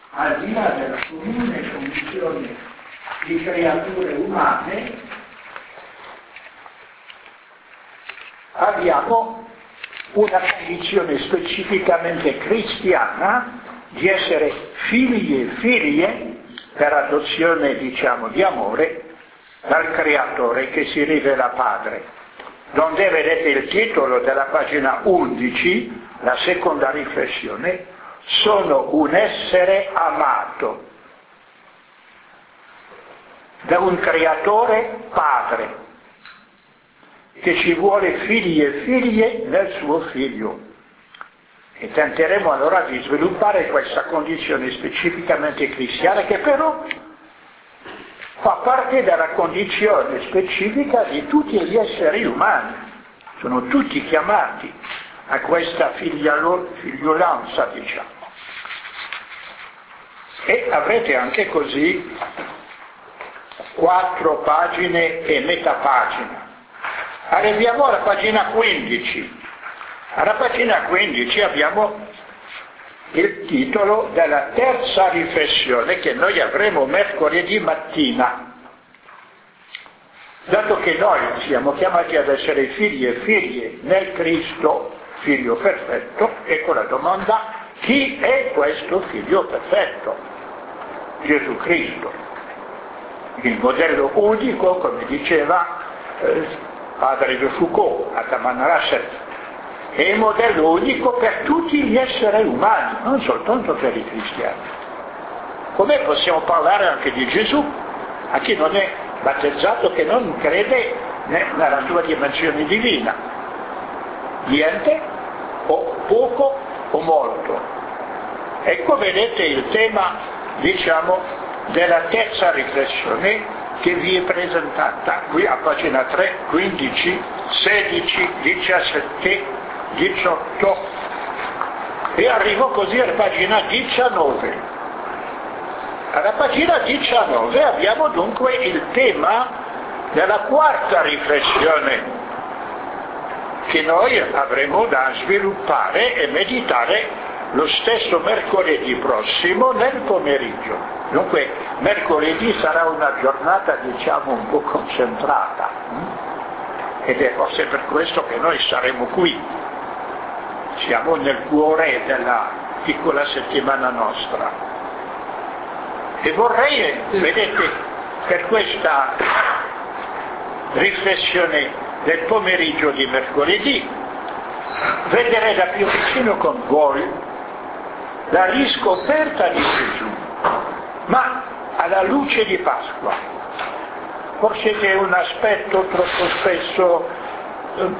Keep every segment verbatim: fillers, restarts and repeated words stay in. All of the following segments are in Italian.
al di là della comune condizione di creature umane, abbiamo una condizione specificamente cristiana di essere figli e figlie per adozione, diciamo, di amore dal Creatore che si rivela Padre. Donde vedete il titolo della pagina undici, la seconda riflessione: sono un essere amato da un Creatore Padre che ci vuole figli e figlie nel suo Figlio. E tenteremo allora di sviluppare questa condizione specificamente cristiana, che però fa parte della condizione specifica di tutti gli esseri umani. Sono tutti chiamati a questa figliolo, figliolanza, diciamo. E avrete anche così quattro pagine e metà pagina. Arriviamo alla pagina quindici. Alla pagina quindici abbiamo il titolo della terza riflessione che noi avremo mercoledì mattina. Dato che noi siamo chiamati ad essere figli e figlie nel Cristo, figlio perfetto, ecco la domanda: chi è questo figlio perfetto? Gesù Cristo. Il modello unico, come diceva eh, padre de Foucault, a Taman Rasset, è il modello unico per tutti gli esseri umani, non soltanto per i cristiani. Come possiamo parlare anche di Gesù, a chi non è battezzato, che non crede nella sua dimensione divina? Niente, o poco o molto. Ecco, vedete il tema, diciamo, della terza riflessione che vi è presentata qui a pagina tre, quindici, sedici, diciassette, diciotto e arrivo così alla pagina diciannove. Alla pagina diciannove abbiamo dunque il tema della quarta riflessione che noi avremo da sviluppare e meditare lo stesso mercoledì prossimo nel pomeriggio. Dunque mercoledì sarà una giornata, diciamo, un po' concentrata, ed è forse per questo che noi saremo qui. Siamo nel cuore della piccola settimana nostra. E vorrei, vedete, per questa riflessione del pomeriggio di mercoledì, vedere da più vicino con voi la riscoperta di Gesù, ma alla luce di Pasqua. Forse che è un aspetto troppo spesso eh,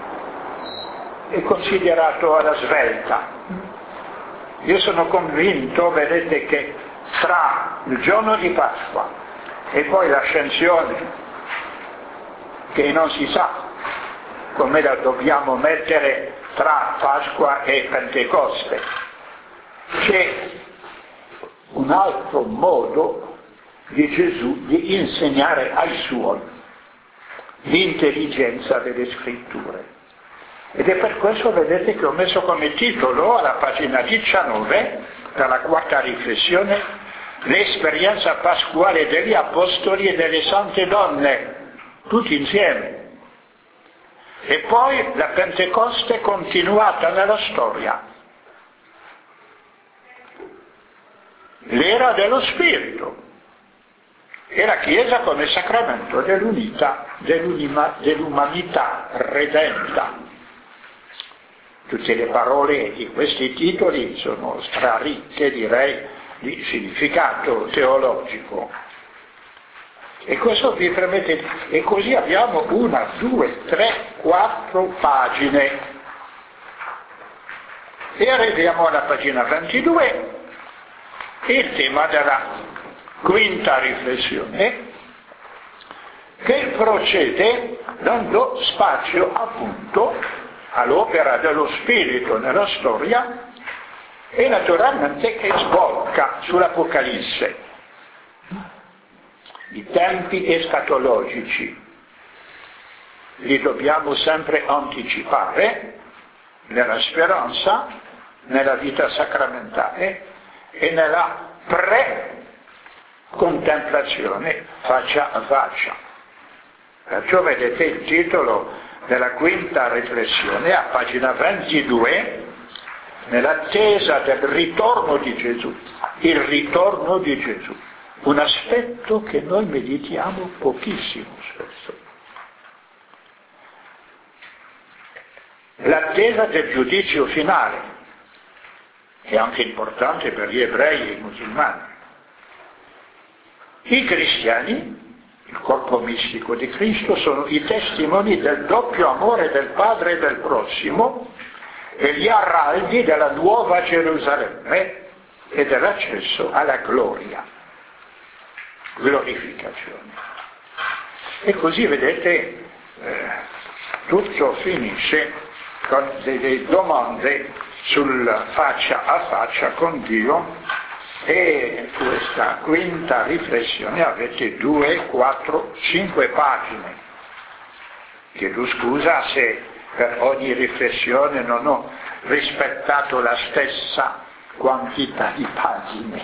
è considerato alla svelta. Io sono convinto, vedete, che tra il giorno di Pasqua e poi l'ascensione, che non si sa come la dobbiamo mettere tra Pasqua e Pentecoste, c'è un altro modo di Gesù di insegnare ai suoi l'intelligenza delle scritture. Ed è per questo, vedete, che ho messo come titolo alla pagina diciannove, dalla quarta riflessione, l'esperienza pasquale degli apostoli e delle sante donne, tutti insieme. E poi la Pentecoste continuata nella storia. L'era dello Spirito e la Chiesa come sacramento dell'unità, dell'umanità redenta. Tutte le parole di questi titoli sono straricche, direi, di significato teologico. E questo vi permette, e così abbiamo una, due, tre, quattro pagine. E arriviamo alla pagina ventidue, il tema della quinta riflessione, che procede dando spazio appunto all'opera dello Spirito nella storia e naturalmente che sbocca sull'Apocalisse. I tempi escatologici li dobbiamo sempre anticipare nella speranza, nella vita sacramentale, e nella pre-contemplazione faccia a faccia. Perciò vedete il titolo della quinta riflessione a pagina ventidue, nell'attesa del ritorno di Gesù, il ritorno di Gesù, un aspetto che noi meditiamo pochissimo spesso. L'attesa del giudizio finale è anche importante per gli ebrei e i musulmani. I cristiani, il corpo mistico di Cristo, sono i testimoni del doppio amore del Padre e del prossimo e gli araldi della nuova Gerusalemme e dell'accesso alla gloria, glorificazione. E così vedete, eh, tutto finisce con delle domande sul faccia a faccia con Dio, e questa quinta riflessione avete due, quattro, cinque pagine. Chiedo scusa se per ogni riflessione non ho rispettato la stessa quantità di pagine.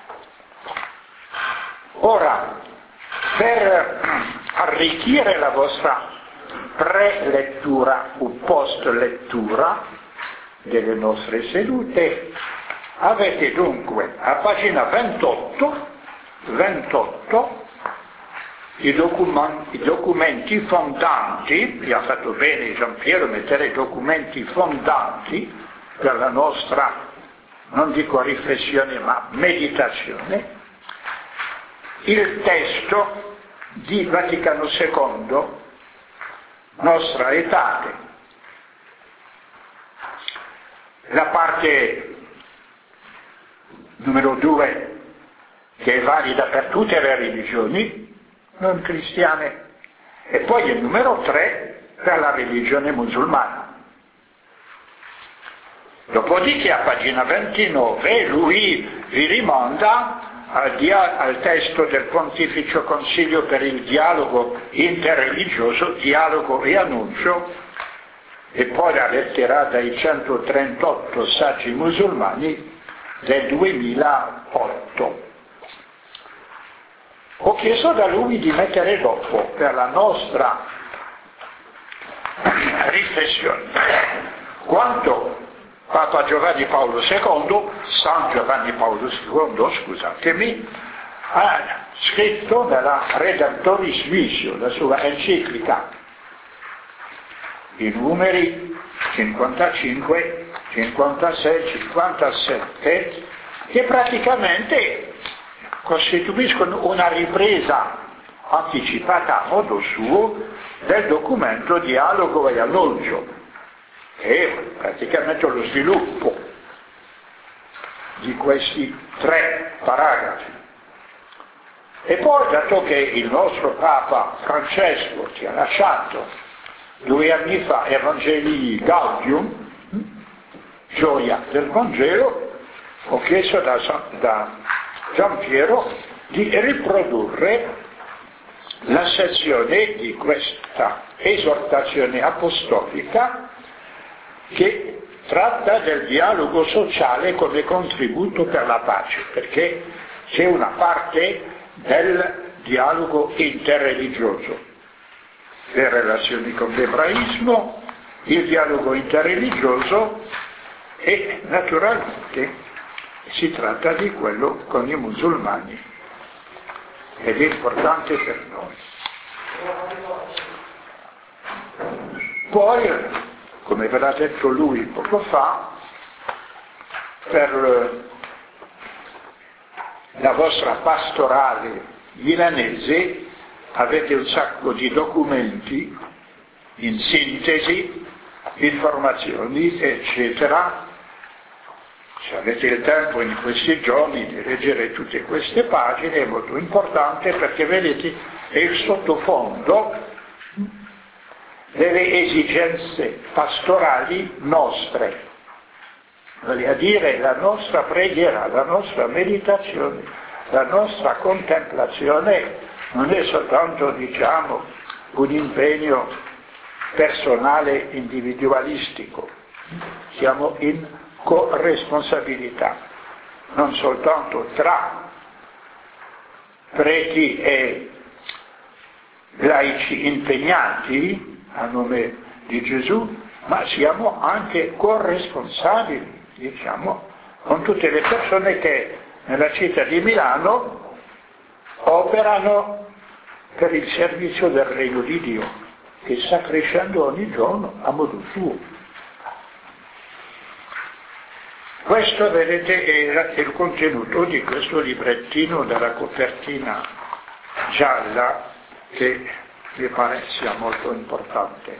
Ora, per arricchire la vostra pre-lettura o post-lettura delle nostre sedute, avete dunque a pagina ventotto, ventotto i, document, i documenti fondanti, vi ha fatto bene Giampiero mettere documenti fondanti per la nostra, non dico riflessione ma meditazione, il testo di Vaticano secondo, Nostra Aetate, la parte numero due, che è valida per tutte le religioni non cristiane, e poi il numero tre per la religione musulmana. Dopodiché a pagina ventinove lui vi rimanda al, dia- al testo del Pontificio Consiglio per il dialogo interreligioso, dialogo e annuncio, e poi la lettera dai centotrentotto saggi musulmani del duemilaotto. Ho chiesto da lui di mettere dopo per la nostra riflessione quanto Papa Giovanni Paolo secondo, San Giovanni Paolo secondo, scusatemi, ha scritto nella Redemptoris Missio, la sua enciclica, i numeri cinquantacinque, cinquantasei, cinquantasette, che praticamente costituiscono una ripresa anticipata a modo suo del documento Dialogo e Annuncio, che è praticamente lo sviluppo di questi tre paragrafi. E poi, dato che il nostro Papa Francesco ci ha lasciato due anni fa Evangelii Gaudium, gioia del Vangelo, ho chiesto da, da Giampiero di riprodurre la sezione di questa esortazione apostolica che tratta del dialogo sociale come contributo per la pace, perché c'è una parte del dialogo interreligioso, le relazioni con l'ebraismo, il dialogo interreligioso, e naturalmente si tratta di quello con i musulmani, ed è importante per noi. Poi, come ve l'ha detto lui poco fa, per la vostra pastorale milanese avete un sacco di documenti in sintesi, informazioni, eccetera. Se avete il tempo in questi giorni di leggere tutte queste pagine è molto importante, perché vedete è il sottofondo delle esigenze pastorali nostre, vale a dire la nostra preghiera, la nostra meditazione, la nostra contemplazione non è soltanto, diciamo, un impegno personale individualistico, siamo in corresponsabilità. non soltanto tra preti e laici impegnati a nome di Gesù, ma siamo anche corresponsabili, diciamo, con tutte le persone che nella città di Milano operano per il servizio del Regno di Dio, che sta crescendo ogni giorno a modo suo. Questo, vedete, era il contenuto di questo librettino dalla copertina gialla, che mi pare sia molto importante.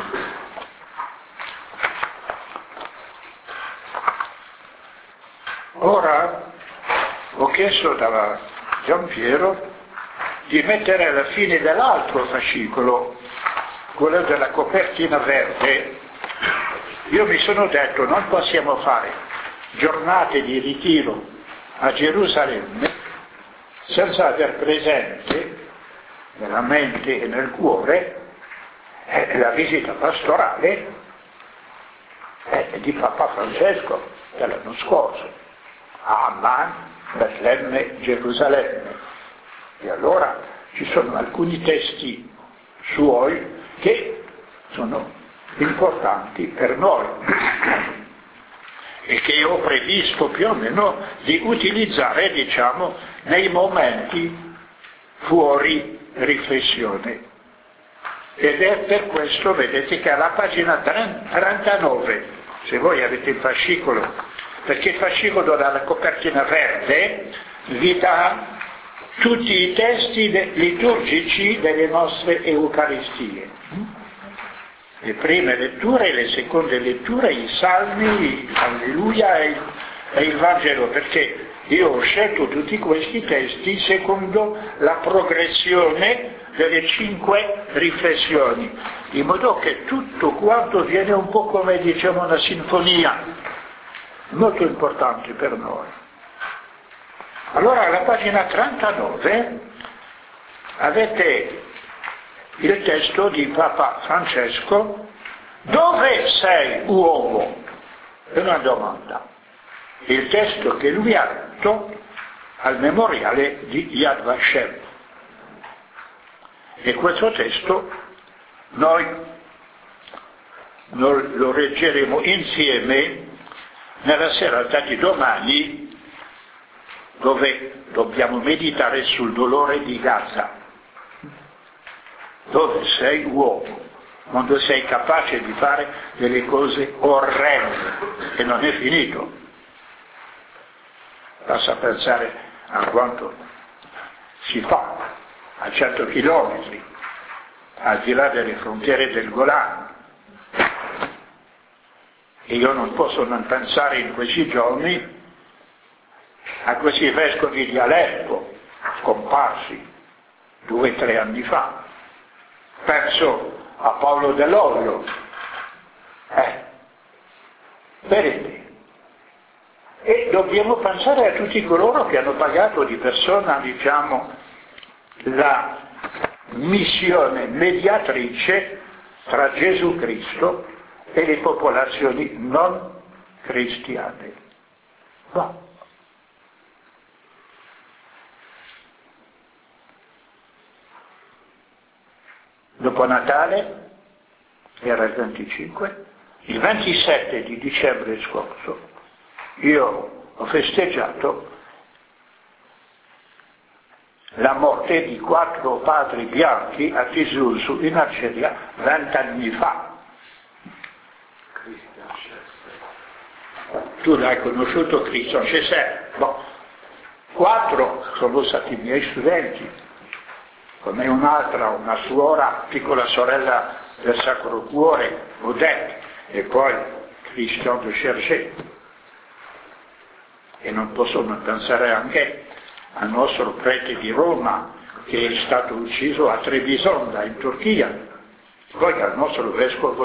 Ora ho chiesto da Giampiero di mettere alla fine dell'altro fascicolo, quello della copertina verde. Io mi sono detto, non possiamo fare giornate di ritiro a Gerusalemme senza aver presente nella mente e nel cuore eh, la visita pastorale eh, di Papa Francesco dell'anno scorso a Amman, Betlemme, Gerusalemme. E allora ci sono alcuni testi suoi che sono importanti per noi e che ho previsto più o meno di utilizzare, diciamo, nei momenti fuori riflessione. Ed è per questo, vedete, che alla pagina trentanove, se voi avete il fascicolo, perché il fascicolo dalla copertina verde vi dà tutti i testi liturgici delle nostre Eucaristie. Le prime letture, le seconde letture, i salmi, l'Alleluia e, e il Vangelo, perché io ho scelto tutti questi testi secondo la progressione delle cinque riflessioni, in modo che tutto quanto viene un po' come, diciamo, una sinfonia, molto importante per noi. Allora, alla pagina trentanove avete il testo di Papa Francesco, dove sei uomo? È una domanda. Il testo che lui ha letto al memoriale di Yad Vashem. E questo testo noi lo leggeremo insieme nella serata di domani, dove dobbiamo meditare sul dolore di Gaza. Dove sei uomo, quando sei capace di fare delle cose orrende, e non è finito. Basta pensare a quanto si fa a cento chilometri, al di là delle frontiere del Golan. E io non posso non pensare in questi giorni a questi vescovi di Aleppo, scomparsi due o tre anni fa. Penso a Paolo Dell'Olio, eh, vedete, e dobbiamo pensare a tutti coloro che hanno pagato di persona, diciamo, la missione mediatrice tra Gesù Cristo e le popolazioni non cristiane. Va. Dopo Natale, era il venticinque, il ventisette di dicembre scorso, io ho festeggiato la morte di quattro padri bianchi a Tisuzu, in Algeria, vent'anni fa. Tu l'hai conosciuto, Christian Chesser? Boh. Quattro sono stati i miei studenti, come un'altra, una suora, piccola sorella del Sacro Cuore, Odette, e poi Christian de Chergé. E non posso non pensare anche al nostro prete di Roma, che è stato ucciso a Trebisonda, in Turchia, poi al nostro vescovo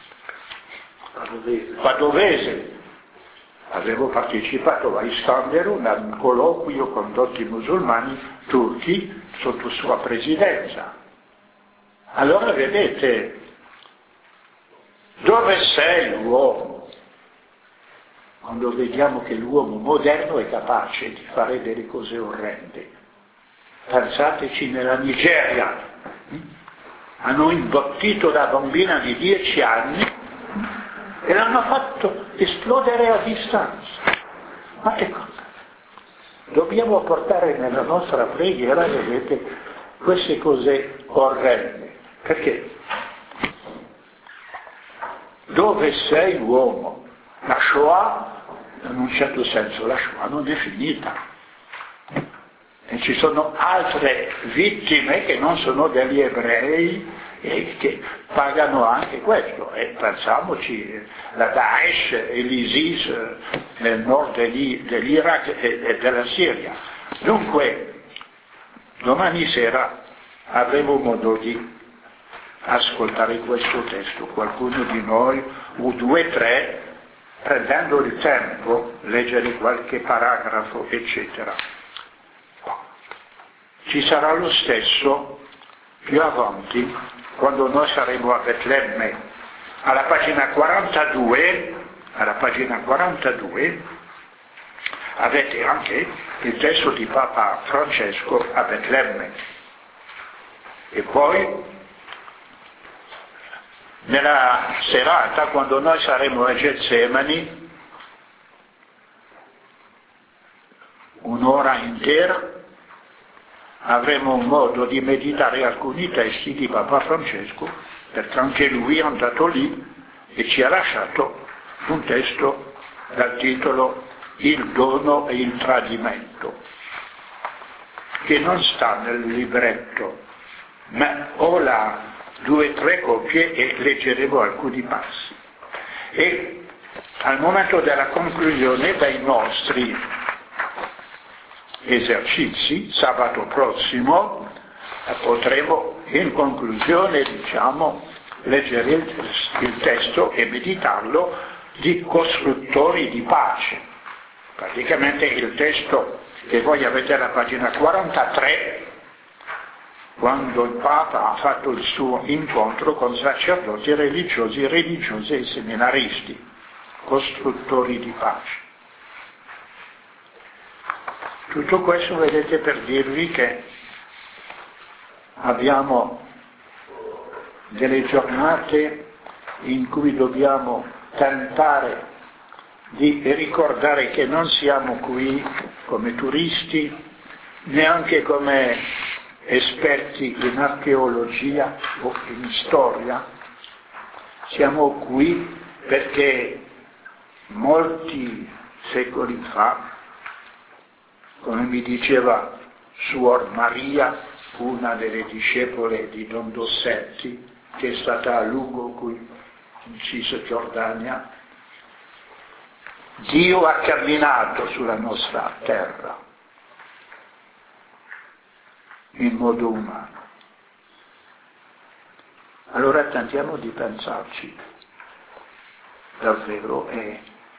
padovese. Avevo partecipato a Iskanderun a un colloquio con tutti i musulmani turchi sotto sua presidenza. Allora vedete, dove sei uomo? quando vediamo che l'uomo moderno è capace di fare delle cose orrende. Pensateci nella Nigeria, hanno imbottito la bambina di dieci anni e l'hanno fatto esplodere a distanza. Ma che cosa? Dobbiamo portare nella nostra preghiera, vedete, queste cose orrende. Perché? Dove sei uomo? La Shoah, in un certo senso, la Shoah non è finita. E ci sono altre vittime che non sono degli ebrei e che pagano anche questo. E pensiamoci, la Daesh e l'ISIS nel nord dell'Iraq e della Siria. Dunque, domani sera avremo modo di ascoltare questo testo. Qualcuno di noi, o due o tre, prendendo il tempo, leggere qualche paragrafo, eccetera. Ci sarà lo stesso più avanti, quando noi saremo a Betlemme, alla pagina quarantadue, alla pagina quarantadue, avete anche il testo di Papa Francesco a Betlemme. E poi, nella serata, quando noi saremo a Getsemani, un'ora intera, avremo un modo di meditare alcuni testi di Papa Francesco, perché anche lui è andato lì e ci ha lasciato un testo dal titolo Il dono e il tradimento, che non sta nel libretto, ma ho là due o tre copie e leggeremo alcuni passi. E al momento della conclusione dei nostri esercizi, sabato prossimo, potremo in conclusione, diciamo, leggere il, il testo e meditarlo di costruttori di pace. Praticamente il testo che voi avete alla pagina quarantatré, quando il Papa ha fatto il suo incontro con sacerdoti religiosi, religiosi e seminaristi, costruttori di pace. Tutto questo vedete per dirvi che abbiamo delle giornate in cui dobbiamo tentare di ricordare che non siamo qui come turisti, neanche come esperti in archeologia o in storia, siamo qui perché molti secoli fa, come mi diceva Suor Maria, una delle discepole di Don Dossetti, che è stata a lungo qui in Cisgiordania, Dio ha camminato sulla nostra terra in modo umano. Allora tentiamo di pensarci davvero e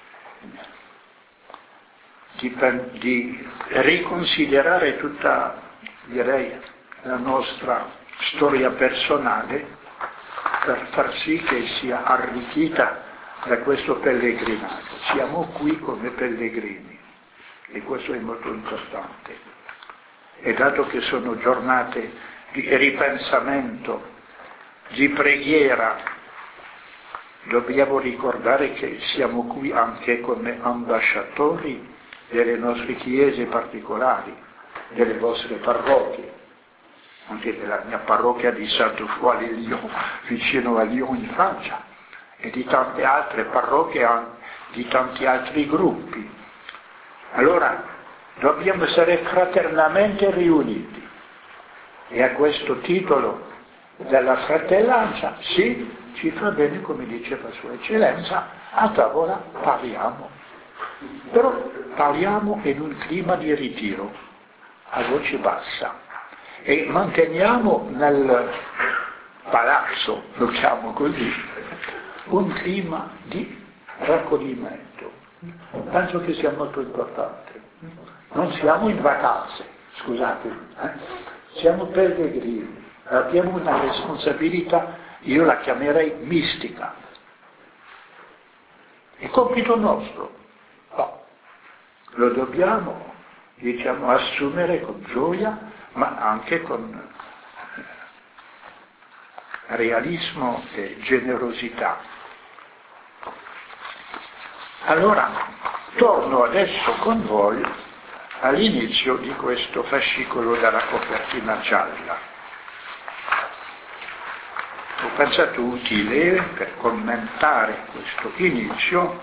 di, di riconsiderare tutta, direi, la nostra storia personale per far sì che sia arricchita da questo pellegrinaggio. Siamo qui come pellegrini e questo è molto importante. E dato che sono giornate di ripensamento, di preghiera, dobbiamo ricordare che siamo qui anche come ambasciatori delle nostre chiese particolari, delle vostre parrocchie, anche della mia parrocchia di Sainte-Foy di Lyon, vicino a Lyon in Francia, e di tante altre parrocchie, di tanti altri gruppi. Allora dobbiamo essere fraternamente riuniti e a questo titolo della fratellanza, sì, ci fa bene, come diceva Sua Eccellenza, a tavola parliamo, però parliamo in un clima di ritiro, a voce bassa, e manteniamo nel palazzo, lo chiamo così, un clima di raccoglimento. Penso che sia molto importante. Non siamo in vacanze, scusate, eh? Siamo pellegrini, abbiamo una responsabilità, io la chiamerei mistica. È compito nostro lo dobbiamo, diciamo, assumere con gioia, ma anche con realismo e generosità. Allora, torno adesso con voi all'inizio di questo fascicolo dalla copertina gialla. Ho pensato utile, per commentare questo inizio,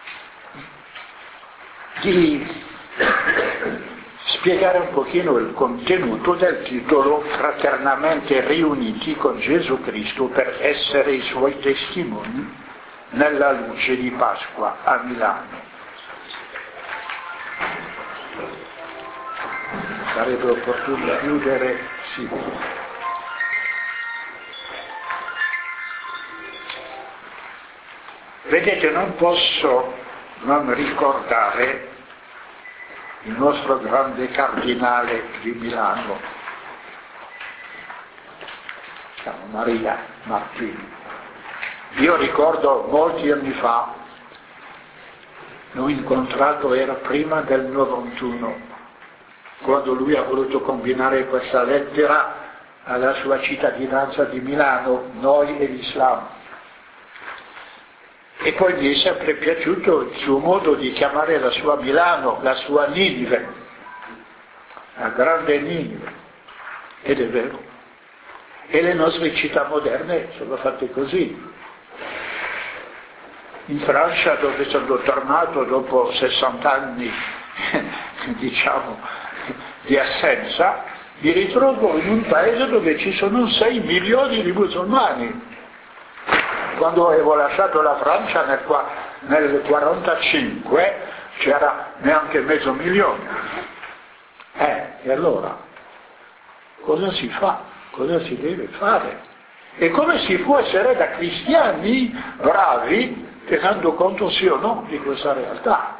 di spiegare un pochino il contenuto del titolo Fraternamente riuniti con Gesù Cristo per essere i suoi testimoni nella luce di Pasqua a Milano. Sarebbe opportuno chiudere, sì. Vedete, non posso non ricordare il nostro grande cardinale di Milano, San Maria Martini. Io ricordo molti anni fa, l'ho incontrato, era prima del novantuno, quando lui ha voluto combinare questa lettera alla sua cittadinanza di Milano, noi e l'Islam. E poi mi è sempre piaciuto il suo modo di chiamare la sua Milano, la sua Ninive, la grande Ninive. Ed è vero. E le nostre città moderne sono fatte così. In Francia, dove sono tornato dopo sessanta anni, diciamo, di assenza, mi ritrovo in un paese dove ci sono sei milioni di musulmani. Quando avevo lasciato la Francia nel millenovecentoquarantacinque c'era neanche mezzo milione. Eh, e allora? Cosa si fa? Cosa si deve fare? E come si può essere da cristiani bravi, tenendo conto sì o no di questa realtà?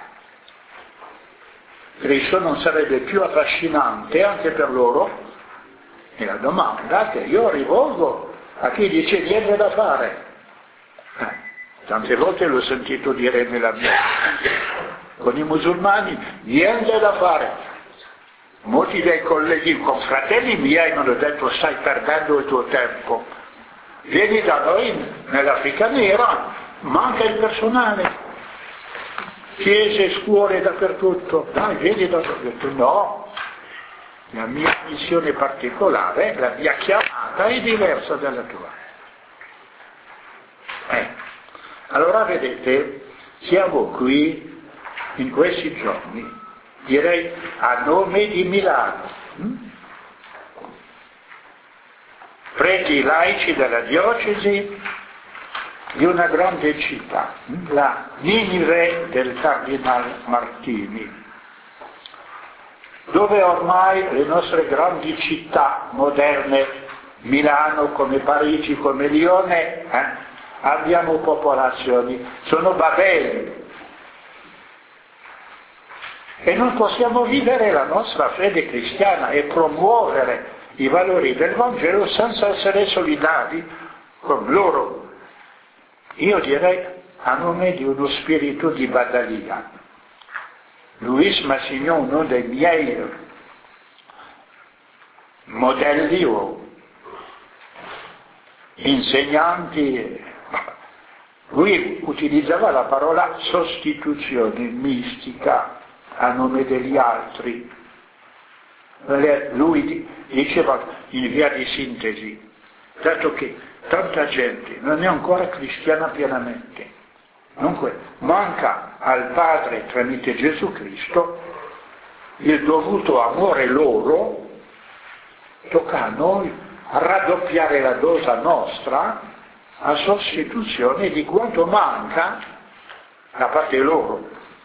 Cristo non sarebbe più affascinante anche per loro? È la domanda che io rivolgo a chi dice niente da fare. Eh, tante volte l'ho sentito dire nella mia con i musulmani niente da fare. Molti dei colleghi, confratelli miei, mi hanno detto stai perdendo il tuo tempo, vieni da noi nell'Africa nera, manca il personale, chiese, scuole dappertutto, dai vieni da noi. Ho detto no, la mia missione particolare, la mia chiamata è diversa dalla tua. Eh. Allora vedete, siamo qui in questi giorni, direi a nome di Milano, hm? preti laici della diocesi di una grande città, hm? la Ninive del Cardinal Martini, dove ormai le nostre grandi città moderne, Milano come Parigi, come Lione, eh, abbiamo popolazioni, sono Babeli. E non possiamo vivere la nostra fede cristiana e promuovere i valori del Vangelo senza essere solidari con loro. Io direi a nome di uno spirito di badalia. Louis Massignon, uno dei miei modelli o insegnanti, lui utilizzava la parola sostituzione mistica a nome degli altri. Lui diceva in via di sintesi, dato che tanta gente non è ancora cristiana pienamente, dunque manca al Padre tramite Gesù Cristo il dovuto amore loro, tocca a noi raddoppiare la dose nostra a sostituzione di quanto manca da parte loro.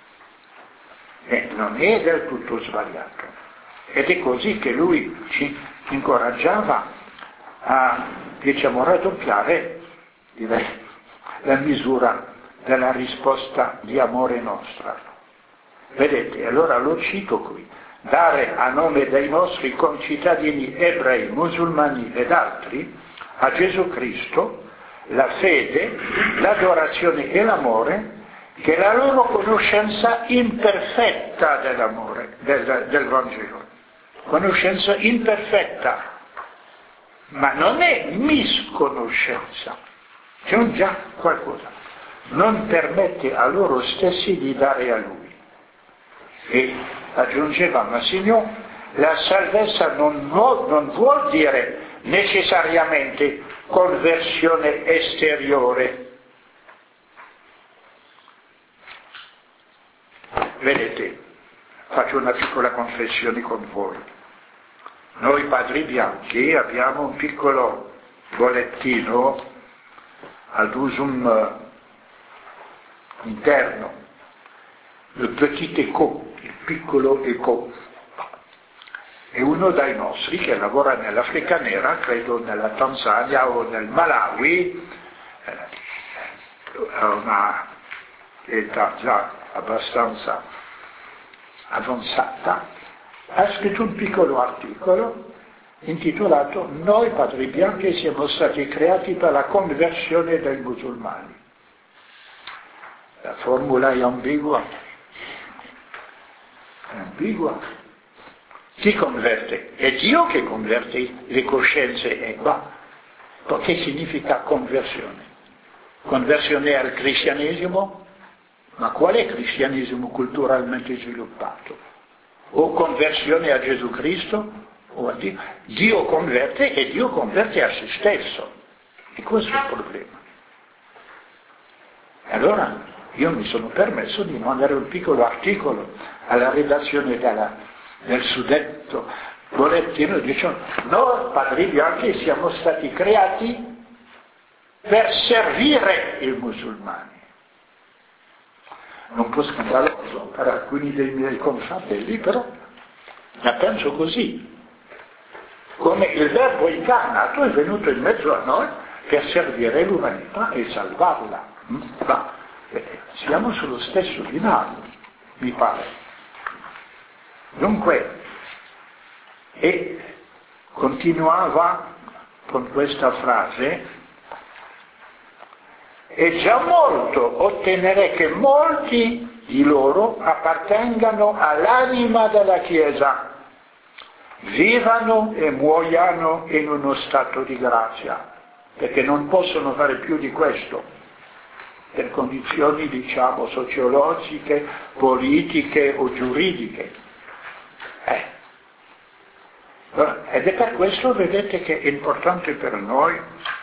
E non è del tutto sbagliato. Ed è così che lui ci incoraggiava a, diciamo, raddoppiare, direi, la misura della risposta di amore nostra. Vedete, allora lo cito qui. Dare a nome dei nostri concittadini ebrei, musulmani ed altri a Gesù Cristo la fede, l'adorazione e l'amore che la loro conoscenza imperfetta dell'amore, del, del Vangelo, conoscenza imperfetta, ma non è misconoscenza, c'è già qualcosa, non permette a loro stessi di dare a Lui. E aggiungeva Massignon, la salvezza non vuol, non vuol dire necessariamente conversione esteriore. Vedete, faccio una piccola confessione con voi. Noi padri bianchi abbiamo un piccolo bollettino ad usum interno, il petit écho, il piccolo eco. E uno dai nostri che lavora nell'Africa nera, credo nella Tanzania o nel Malawi, ha una età già abbastanza avanzata, ha scritto un piccolo articolo intitolato «Noi padri bianchi siamo stati creati per la conversione dei musulmani». La formula è ambigua, è ambigua. Chi converte? È Dio che converte le coscienze e va. Che significa conversione? Conversione al cristianesimo? Ma qual è cristianesimo culturalmente sviluppato? O conversione a Gesù Cristo? O a Dio? Dio converte e Dio converte a se stesso. E questo è il problema. E allora io mi sono permesso di mandare un piccolo articolo alla redazione della, del suddetto bollettino dicendo noi padri bianchi siamo stati creati per servire i musulmani. Un po' scandaloso per alcuni dei miei confratelli, però la penso così. Come il verbo incarnato è venuto in mezzo a noi per servire l'umanità e salvarla. Ma siamo sullo stesso binario, mi pare. Dunque, e continuava con questa frase, è già molto ottenere che molti di loro appartengano all'anima della Chiesa, vivano e muoiano in uno stato di grazia, perché non possono fare più di questo, per condizioni, diciamo, sociologiche, politiche o giuridiche. Eh. Ed è per questo, vedete, che è importante per noi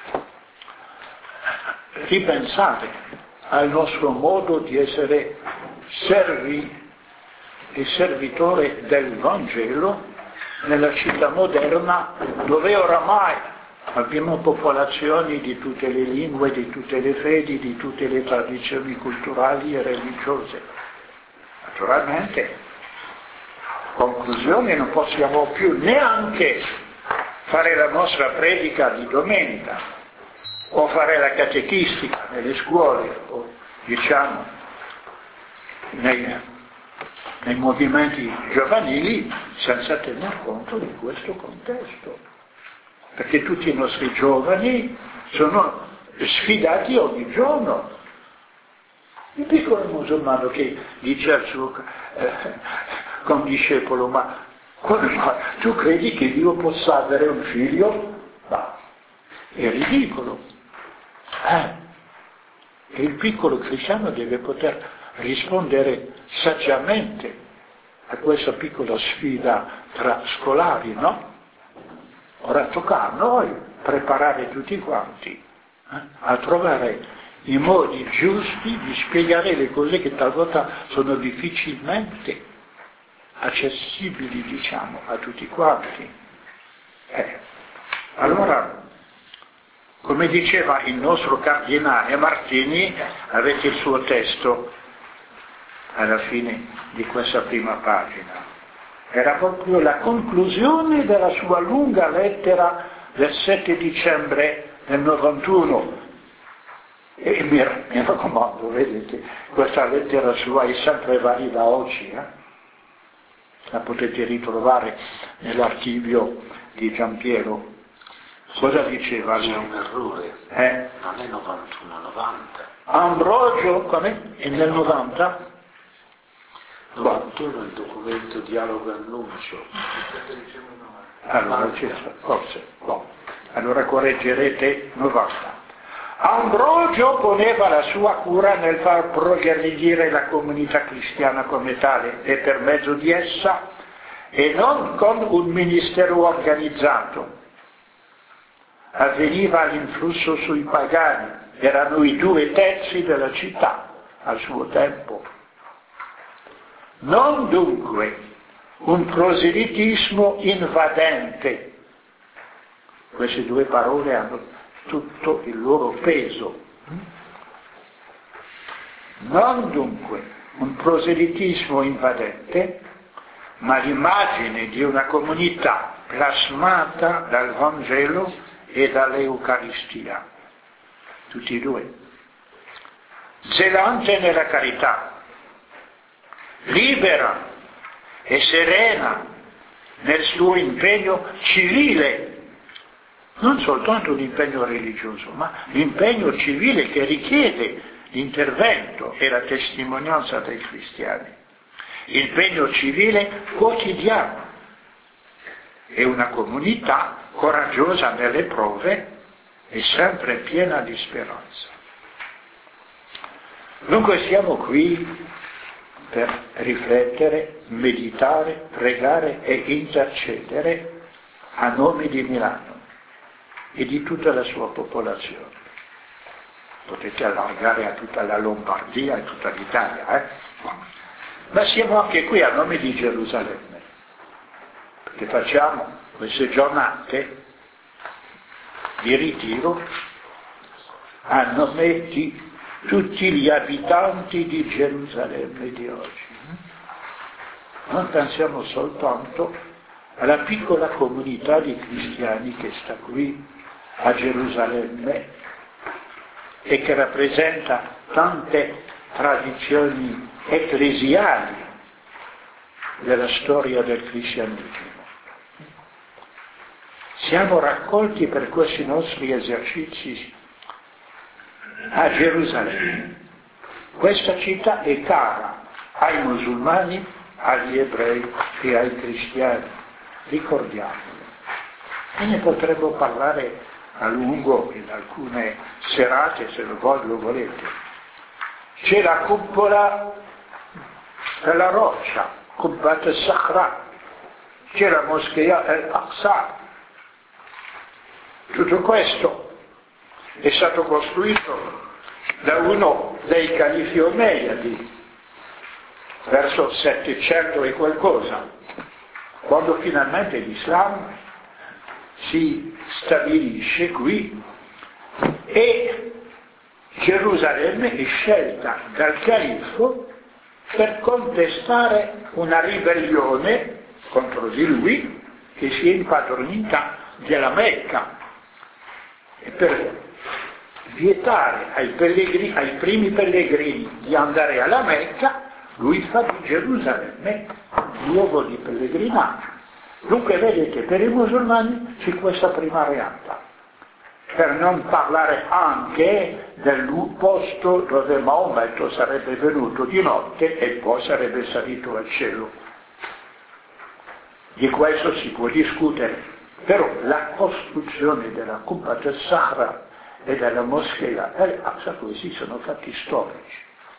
ripensare al nostro modo di essere servi e servitore del Vangelo nella città moderna, dove oramai abbiamo popolazioni di tutte le lingue, di tutte le fedi, di tutte le tradizioni culturali e religiose. Naturalmente, conclusione, non possiamo più neanche fare la nostra predica di domenica o fare la catechistica nelle scuole o diciamo nei, nei movimenti giovanili senza tener conto di questo contesto, perché tutti i nostri giovani sono sfidati ogni giorno. Il piccolo musulmano che dice al suo eh, condiscepolo, ma tu credi che Dio possa avere un figlio? Ma è ridicolo. Eh, e il piccolo cristiano deve poter rispondere saggiamente a questa piccola sfida tra scolari, no? Ora tocca a noi preparare tutti quanti eh, a trovare i modi giusti di spiegare le cose che talvolta sono difficilmente accessibili, diciamo, a tutti quanti. Eh, allora, come diceva il nostro cardinale Martini, avete il suo testo alla fine di questa prima pagina. Era proprio la conclusione della sua lunga lettera del sette dicembre del novantuno. E mi, mi raccomando, vedete, questa lettera sua è sempre valida oggi, eh? La potete ritrovare nell'archivio di Giampiero Cosa diceva lui? C'è un errore, Eh? non è novantuno, novanta. Ambrogio, come? È nel novanta? novantuno è il documento dialogo annuncio. Allora c'è forse, no. Allora correggerete novanta. Ambrogio poneva la sua cura nel far progredire la comunità cristiana come tale e per mezzo di essa, e non con un ministero organizzato. Avveniva l'influsso sui pagani, erano i due terzi della città al suo tempo. Non dunque un proselitismo invadente. Queste due parole hanno tutto il loro peso. Non dunque un proselitismo invadente, ma l'immagine di una comunità plasmata dal Vangelo e dall'Eucaristia. Tutti e due. Zelante nella carità, libera e serena nel suo impegno civile, non soltanto l'impegno religioso, ma l'impegno civile che richiede l'intervento e la testimonianza dei cristiani. Impegno civile quotidiano e una comunità coraggiosa nelle prove e sempre piena di speranza. Dunque siamo qui per riflettere, meditare, pregare e intercedere a nome di Milano e di tutta la sua popolazione. Potete allargare a tutta la Lombardia e tutta l'Italia, eh? Ma siamo anche qui a nome di Gerusalemme, perché facciamo queste giornate di ritiro a nome di tutti gli abitanti di Gerusalemme di oggi. Non pensiamo soltanto alla piccola comunità di cristiani che sta qui a Gerusalemme e che rappresenta tante tradizioni ecclesiali della storia del cristianesimo. Siamo raccolti per questi nostri esercizi a Gerusalemme. Questa città è cara ai musulmani, agli ebrei e ai cristiani. Ricordiamolo. E ne potremo parlare a lungo in alcune serate, se lo volete. C'è la cupola della roccia, Qubbat al-Sakhra, c'è la moschea al-Aqsa. Tutto questo è stato costruito da uno dei califi omeyadi verso il settecento e qualcosa, quando finalmente l'Islam si stabilisce qui e Gerusalemme è scelta dal califfo per contestare una ribellione contro di lui che si è impadronita della Mecca e per vietare ai, pellegrini, ai primi pellegrini di andare alla Mecca, lui fa di Gerusalemme luogo di pellegrinaggio. Dunque vedete, per i musulmani c'è questa prima realtà, per non parlare anche del posto dove Maometto sarebbe venuto di notte e poi sarebbe salito al cielo. Di questo si può discutere, però la costruzione della Qubbat al-Sakhra e della moschea al-Aqsa, questi sono fatti storici.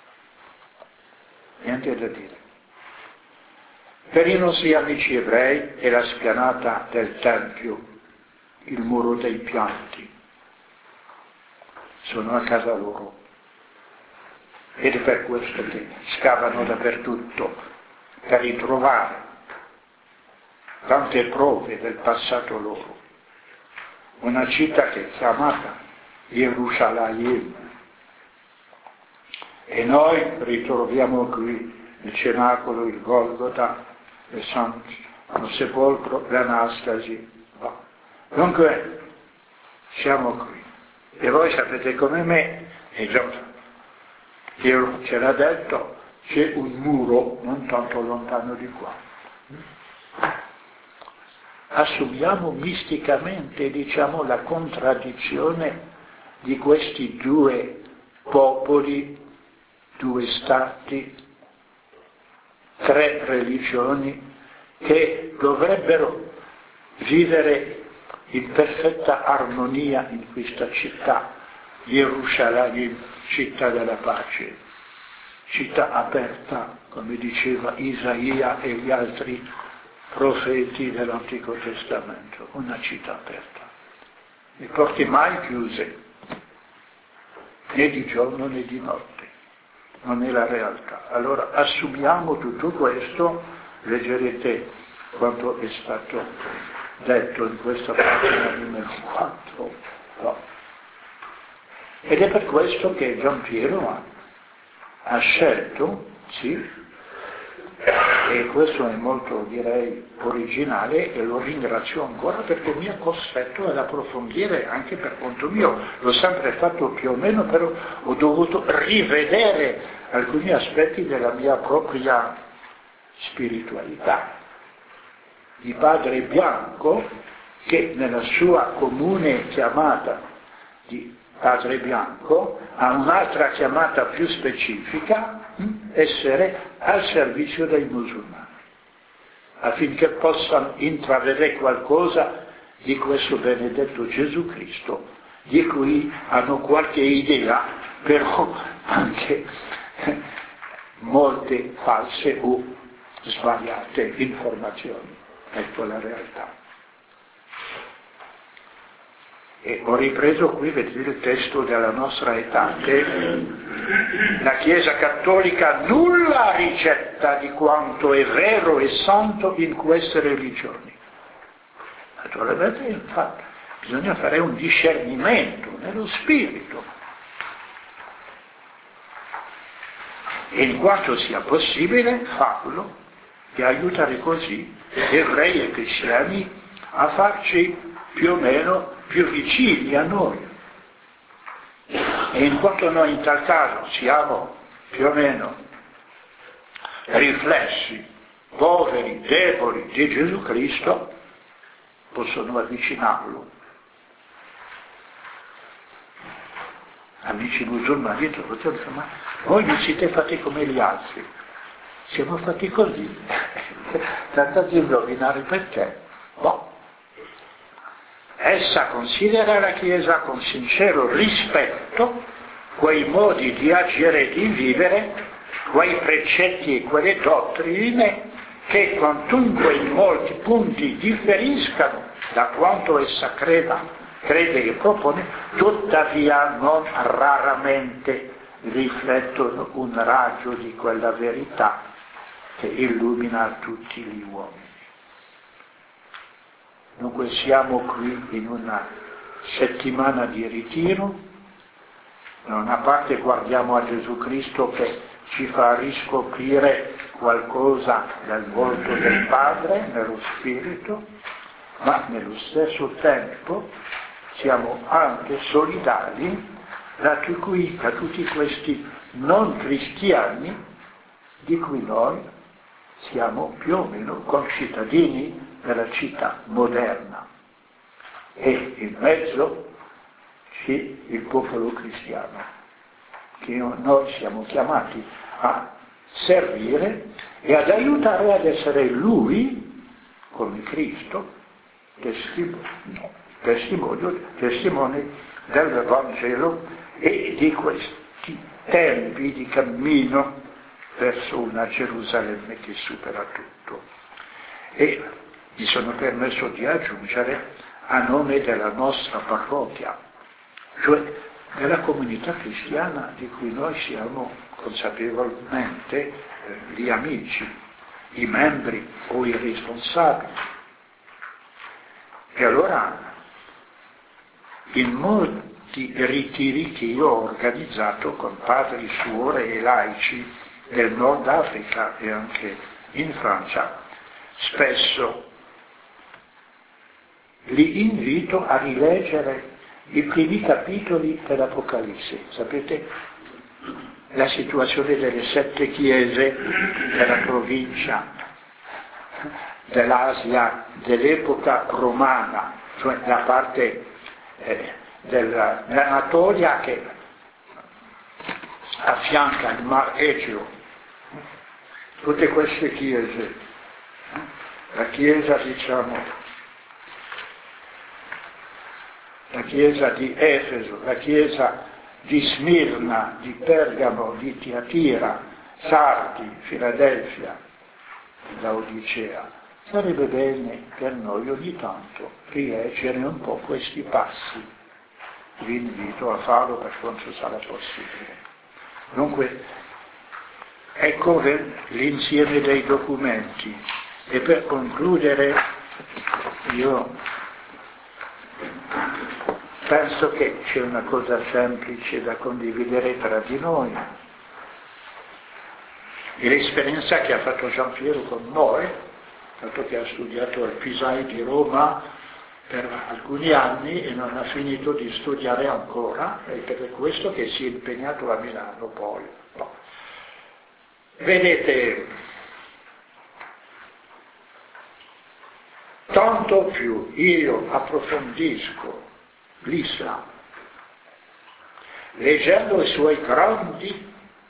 Niente da dire. Per i nostri amici ebrei è la spianata del Tempio, il muro dei pianti. Sono a casa loro. Ed è per questo che scavano dappertutto, per ritrovare tante prove del passato loro. Una città che è chiamata Gerusalemme. E noi ritroviamo qui il cenacolo, il Golgota, il Santo Sepolcro, l'Anastasi. Dunque, siamo qui. E voi sapete come me, e già Dio ce l'ha detto, c'è un muro non tanto lontano di qua. assumiamo misticamente, diciamo, la contraddizione di questi due popoli, due stati, tre religioni che dovrebbero vivere in perfetta armonia in questa città, Gerusalemme, città della pace, città aperta, come diceva Isaia e gli altri profeti dell'Antico Testamento, una città aperta, le porte mai chiuse, né di giorno né di notte, non è la realtà. Allora assumiamo tutto questo, leggerete quanto è stato detto in questa pagina numero quattro. No. Ed è per questo che Gian Piero ha, ha scelto, sì, e questo è molto, direi, originale, e lo ringrazio ancora perché mi ha costretto ad approfondire anche per conto mio. L'ho sempre fatto più o meno, però ho dovuto rivedere alcuni aspetti della mia propria spiritualità. Di Padre Bianco, che nella sua comune chiamata di Padre Bianco ha un'altra chiamata più specifica, essere al servizio dei musulmani, affinché possano intravedere qualcosa di questo benedetto Gesù Cristo, di cui hanno qualche idea, però anche molte false o sbagliate informazioni. Ecco la realtà. E ho ripreso qui, vedete il testo della nostra età, che la Chiesa Cattolica nulla ricetta di quanto è vero e santo in queste religioni. Naturalmente, infatti, bisogna fare un discernimento nello spirito. E in quanto sia possibile, farlo e aiutare così ebrei e cristiani a farci più o meno più vicini a noi. E in quanto noi in tal caso siamo più o meno riflessi, poveri, deboli di Gesù Cristo, possono avvicinarlo. Amici musulmani, ma voi non siete fatti come gli altri, siamo fatti così, tanta di indovinare perché. Boh. Essa considera la Chiesa con sincero rispetto quei modi di agire e di vivere, quei precetti e quelle dottrine che quantunque in molti punti differiscano da quanto essa creda, crede e propone, tuttavia non raramente riflettono un raggio di quella verità che illumina tutti gli uomini. Dunque siamo qui in una settimana di ritiro, da una parte guardiamo a Gesù Cristo che ci fa riscoprire qualcosa del volto del Padre nello Spirito, ma nello stesso tempo siamo anche solidali da tutti, da tutti questi non cristiani di cui noi siamo più o meno concittadini della città moderna, e in mezzo c'è il popolo cristiano che noi siamo chiamati a servire e ad aiutare ad essere Lui, come Cristo, testimone, testimone del Vangelo e di questi tempi di cammino verso una Gerusalemme che supera tutto. E mi sono permesso di aggiungere a nome della nostra parrocchia, cioè della comunità cristiana di cui noi siamo consapevolmente eh, gli amici, i membri o i responsabili. E allora, in molti ritiri che io ho organizzato con padri, suore e laici del Nord Africa e anche in Francia, spesso li invito a rileggere i primi capitoli dell'Apocalisse. Sapete la situazione delle sette chiese della provincia dell'Asia dell'epoca romana, cioè la parte eh, dell'Anatolia che affianca il Mar Egeo. Tutte queste chiese, la chiesa diciamo, la chiesa di Efeso, la chiesa di Smirna, di Pergamo, di Tiatira, Sardi, Filadelfia, Laodicea. Sarebbe bene per noi ogni tanto rileggere un po' questi passi. Vi invito a farlo per quanto sarà possibile. Dunque, ecco l'insieme dei documenti. E per concludere, io penso che c'è una cosa semplice da condividere tra di noi. E l'esperienza che ha fatto Giampiero con noi, dato che ha studiato al Pisai di Roma per alcuni anni e non ha finito di studiare ancora, e per questo che si è impegnato a Milano poi. No. Vedete, tanto più io approfondisco l'Islam, leggendo i suoi grandi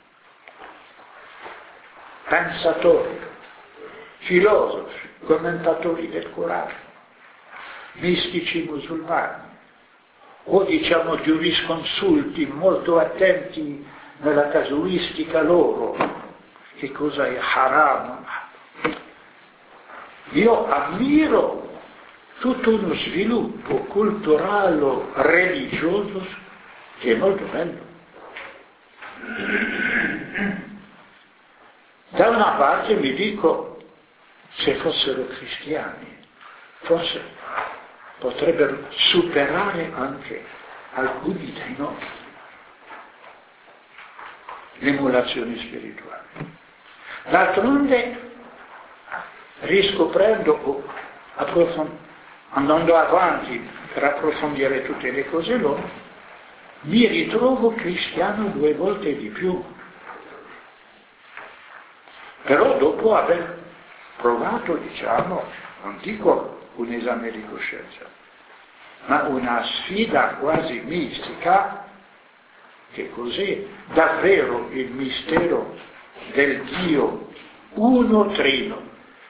pensatori, filosofi, commentatori del Corano, mistici musulmani, o diciamo giurisconsulti molto attenti nella casuistica loro, che cosa è haram. Io ammiro tutto uno sviluppo culturale, religioso, che è molto bello. Da una parte mi dico, se fossero cristiani, forse potrebbero superare anche alcuni dei nostri l'emulazione spirituale. D'altronde, riscoprendo o approfond- andando avanti per approfondire tutte le cose loro, mi ritrovo cristiano due volte di più. Però dopo aver provato, diciamo, non dico un esame di coscienza, ma una sfida quasi mistica, che così davvero il mistero del Dio uno trino.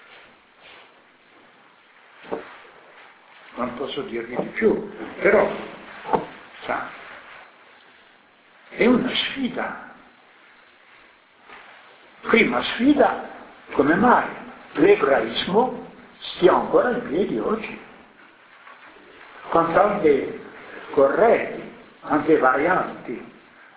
Non posso dirvi di più, però sa, è una sfida. Prima sfida, come mai l'ebraismo stia ancora in piedi oggi, con tante correnti, anche varianti,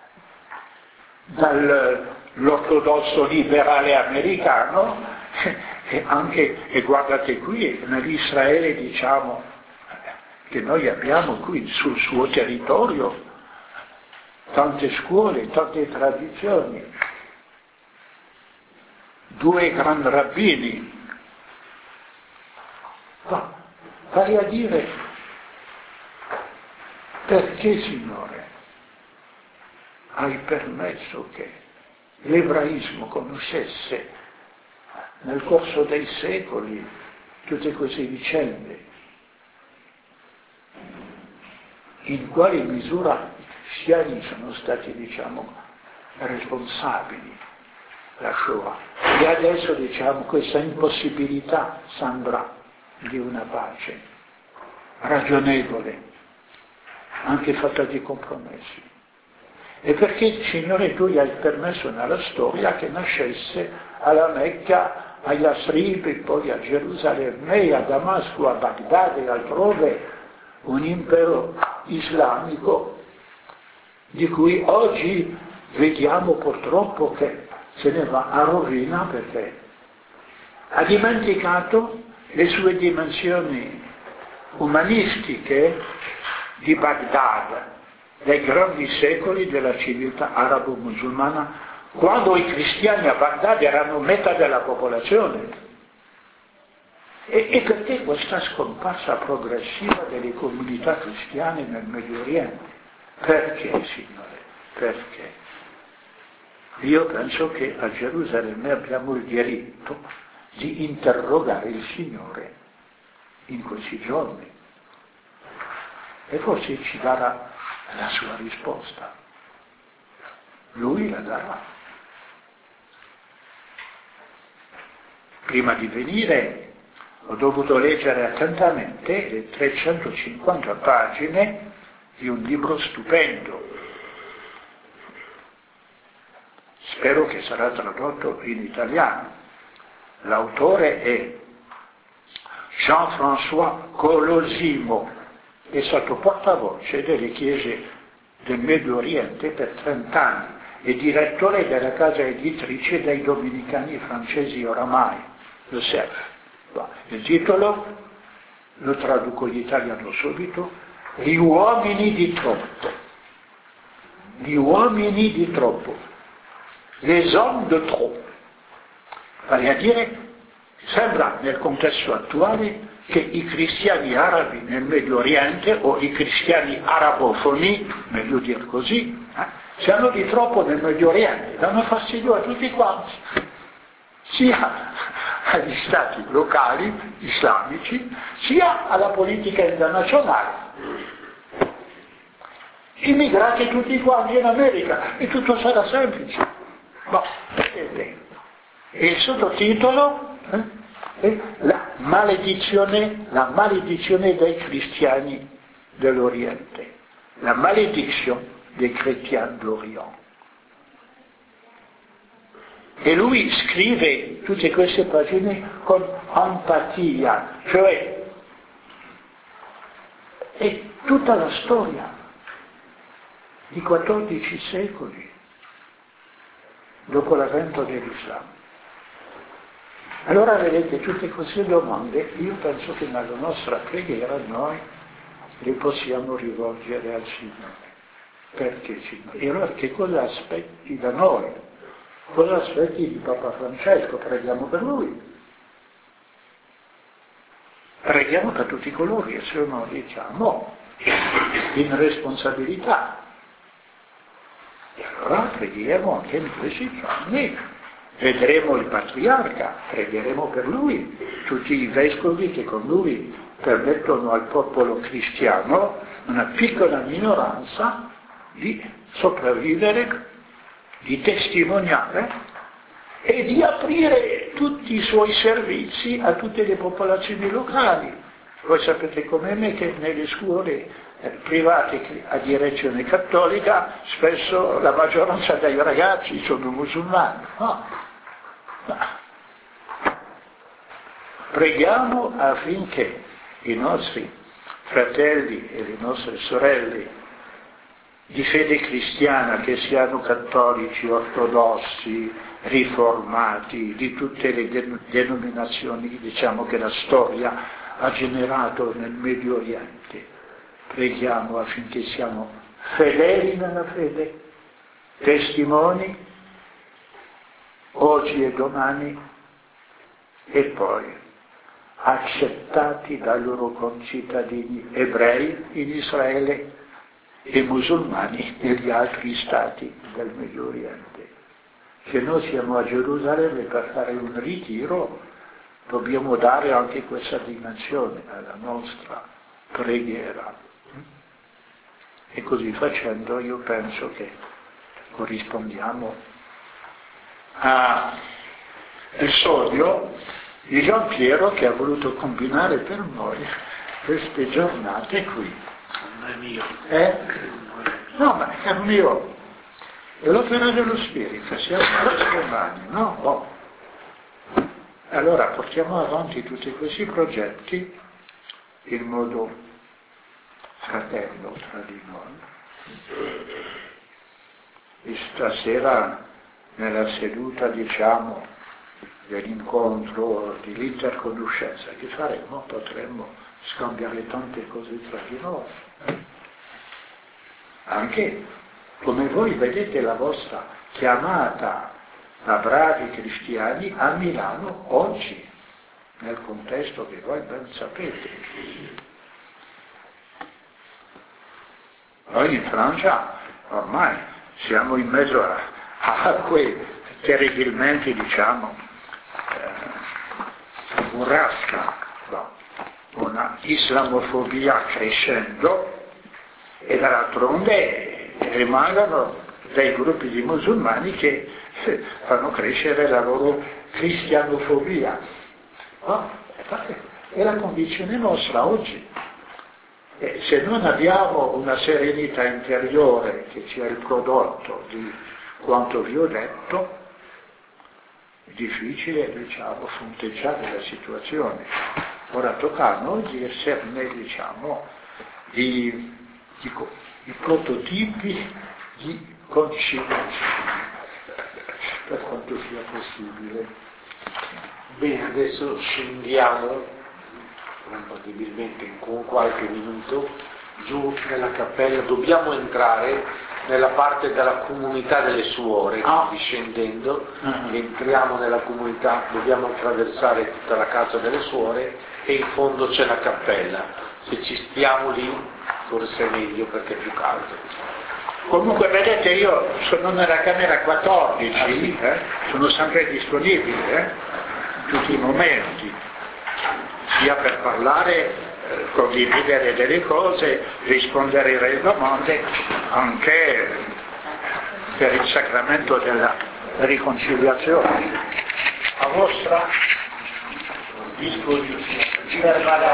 dall'ortodosso liberale americano e anche, e guardate qui, nell'Israele diciamo che noi abbiamo qui sul suo territorio tante scuole, tante tradizioni, due gran rabbini, ma vale a dire, perché Signore hai permesso che l'ebraismo conoscesse nel corso dei secoli tutte queste vicende? In quale misura gli cristiani sono stati, diciamo, responsabili la Shoah? E adesso, diciamo, questa impossibilità sembra di una pace ragionevole, anche fatta di compromessi. E perché, Signore, tu gli hai permesso nella storia che nascesse alla Mecca, a Yasrib, e poi a Gerusalemme, a Damasco, a Baghdad e altrove, un impero islamico di cui oggi vediamo purtroppo che se ne va a rovina, perché ha dimenticato le sue dimensioni umanistiche di Baghdad, dei grandi secoli della civiltà arabo-musulmana, quando i cristiani a Baghdad erano metà della popolazione. E, e perché questa scomparsa progressiva delle comunità cristiane nel Medio Oriente? Perché, Signore? Perché? Io penso che a Gerusalemme abbiamo il diritto di interrogare il Signore in questi giorni. E forse ci darà la sua risposta. Lui la darà. Prima di venire ho dovuto leggere attentamente le trecentocinquanta pagine di un libro stupendo. Spero che sarà tradotto in italiano. L'autore è Jean-François Colosimo, è stato portavoce delle chiese del Medio Oriente per trent'anni e direttore della casa editrice dei dominicani francesi oramai, le S E F. Il titolo, lo traduco in italiano subito, Gli uomini di troppo. Gli uomini di troppo. Les hommes de trop. Vale a dire, sembra nel contesto attuale che i cristiani arabi nel Medio Oriente, o i cristiani arabofoni, meglio dire così, eh, siano di troppo nel Medio Oriente, danno fastidio a tutti quanti, sia agli stati locali islamici, sia alla politica internazionale. Immigrati tutti quanti in America, e tutto sarà semplice. Ma, vedete, e il sottotitolo eh, è la maledizione, la maledizione dei cristiani dell'Oriente, la malédiction des chrétiens d'Orient. E lui scrive tutte queste pagine con empatia, cioè è tutta la storia di quattordici secoli dopo l'avvento dell'Islam. Allora vedete, tutte queste domande, io penso che nella nostra preghiera noi le possiamo rivolgere al Signore. Perché Signore? E allora che cosa aspetti da noi? Cosa aspetti di Papa Francesco? Preghiamo per lui. Preghiamo per tutti coloro che sono, diciamo, in responsabilità. E allora preghiamo anche in questi giorni. Vedremo il patriarca, pregheremo per lui, tutti i vescovi che con lui permettono al popolo cristiano, una piccola minoranza, di sopravvivere, di testimoniare e di aprire tutti i suoi servizi a tutte le popolazioni locali. Voi sapete come me che nelle scuole eh, private a direzione cattolica spesso la maggioranza dei ragazzi sono musulmani. No. No. Preghiamo affinché i nostri fratelli e le nostre sorelle di fede cristiana, che siano cattolici, ortodossi, riformati, di tutte le denominazioni, diciamo, che la storia ha generato nel Medio Oriente. Preghiamo affinché siamo fedeli nella fede, testimoni, oggi e domani, e poi accettati dai loro concittadini ebrei in Israele e musulmani negli altri stati del Medio Oriente. Se noi siamo a Gerusalemme per fare un ritiro, dobbiamo dare anche questa dimensione alla nostra preghiera. E così facendo io penso che corrispondiamo al sogno di Gian Piero, che ha voluto combinare per noi queste giornate qui. Non è mio. Eh? No, ma caro mio, è l'opera dello Spirito, siamo nostre mani, no? Oh. Allora portiamo avanti tutti questi progetti in modo fratello tra di noi. E stasera, nella seduta, diciamo, dell'incontro, dell'interconoscenza che faremo, potremmo scambiare tante cose tra di noi. Anche come voi vedete la vostra chiamata da bravi cristiani a Milano oggi, nel contesto che voi ben sapete. Noi in Francia ormai siamo in mezzo a, a quei terribilmente, diciamo, eh, burrasca, una islamofobia crescendo e dall'altronde rimangono dei gruppi di musulmani che fanno crescere la loro cristianofobia. No? È la condizione nostra oggi. E se non abbiamo una serenità interiore che sia il prodotto di quanto vi ho detto, è difficile, diciamo, fronteggiare la situazione. Ora tocca a noi di esserne, diciamo, di, di, di prototipi di conciliazione, per quanto sia possibile. Bene, adesso scendiamo compatibilmente con qualche minuto giù nella cappella. Dobbiamo entrare nella parte della comunità delle suore, ah. discendendo, uh-huh. entriamo nella comunità, dobbiamo attraversare tutta la casa delle suore e in fondo c'è la cappella. Se ci stiamo lì forse è meglio perché è più caldo. Comunque vedete, io sono nella camera quattordici, ah, sì? eh? sono sempre disponibile eh? in tutti i momenti, sia per parlare, eh, condividere delle cose, rispondere alle domande, anche per il sacramento della riconciliazione. A vostra disposizione.